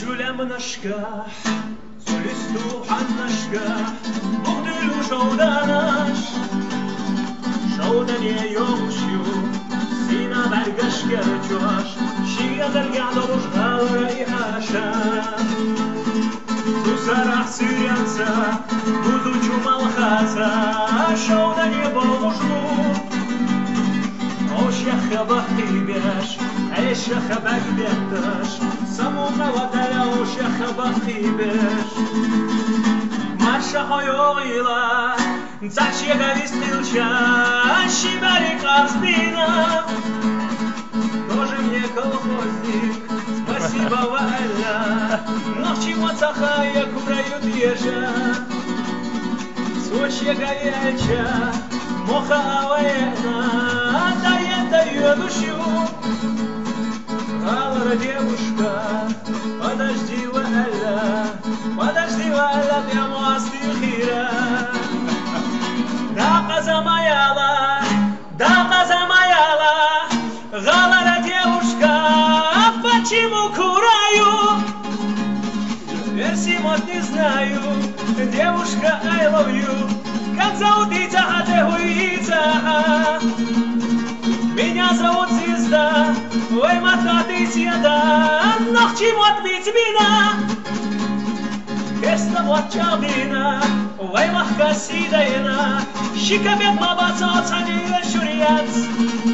شولم نشکه سولیستو حد نشکه بغدلو شودنش شودنی یومشیو سینا برگشکه جوش شیعه درگه دوش غلقی هاشم تو سرح سیرینسه بودو چومال خازه شودنی بامشمو اوش یخه بخی بیش ایش یخه بگ بیتش سمومه و دل اوش یخه بخی بیش مرشه های اویله زچ یه گویستیلچه شیبری قصدینه тоже мне колхозник, спасибо, Валя, но в чего цахая курают ежа, сочья горяча, моховая, дает душу. Алла, девушка, подожди, Валя, прямо остыхира. Да, казамаяла, Галара девушка, почему кураю? Версий вот не знаю, девушка I love you. Как зовут Ица, а ты Хуица? Меня зовут Звезда, ой, мата ты седа, но к чему отбить меня? Кеста вот чалдина, ой, махка сидайна, щикабет мабаца, оцани шурьяц.